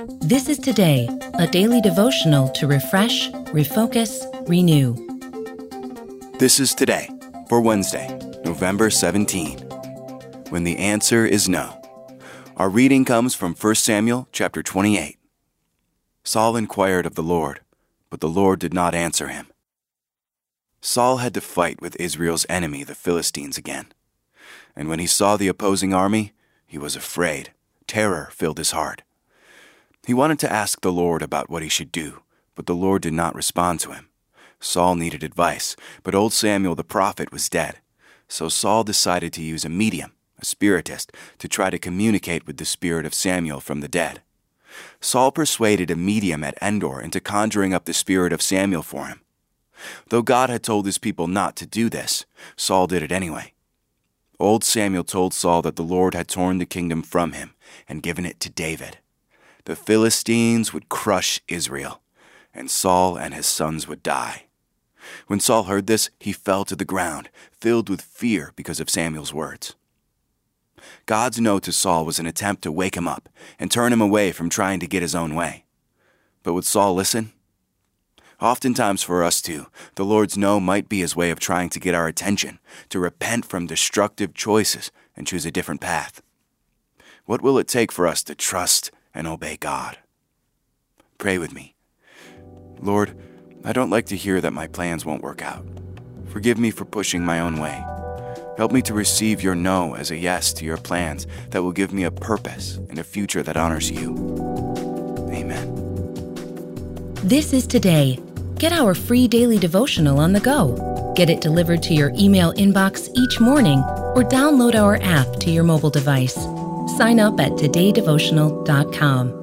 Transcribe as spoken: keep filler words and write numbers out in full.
This is Today, a daily devotional to refresh, refocus, renew. This is Today for Wednesday, November seventeenth. When the answer is no. Our reading comes from First Samuel chapter twenty-eight. Saul inquired of the Lord, but the Lord did not answer him. Saul had to fight with Israel's enemy, the Philistines, again. And when he saw the opposing army, he was afraid. Terror filled his heart. He wanted to ask the Lord about what he should do, but the Lord did not respond to him. Saul needed advice, but old Samuel the prophet was dead. So Saul decided to use a medium, a spiritist, to try to communicate with the spirit of Samuel from the dead. Saul persuaded a medium at Endor into conjuring up the spirit of Samuel for him. Though God had told his people not to do this, Saul did it anyway. Old Samuel told Saul that the Lord had torn the kingdom from him and given it to David. The Philistines would crush Israel, and Saul and his sons would die. When Saul heard this, he fell to the ground, filled with fear because of Samuel's words. God's no to Saul was an attempt to wake him up and turn him away from trying to get his own way. But would Saul listen? Oftentimes for us too, the Lord's no might be his way of trying to get our attention, to repent from destructive choices and choose a different path. What will it take for us to trust and obey God? Pray with me. Lord, I don't like to hear that my plans won't work out. Forgive me for pushing my own way. Help me to receive your no as a yes to your plans that will give me a purpose and a future that honors you. Amen. This is Today. Get our free daily devotional on the go. Get it delivered to your email inbox each morning or download our app to your mobile device. Sign up at today devotional dot com.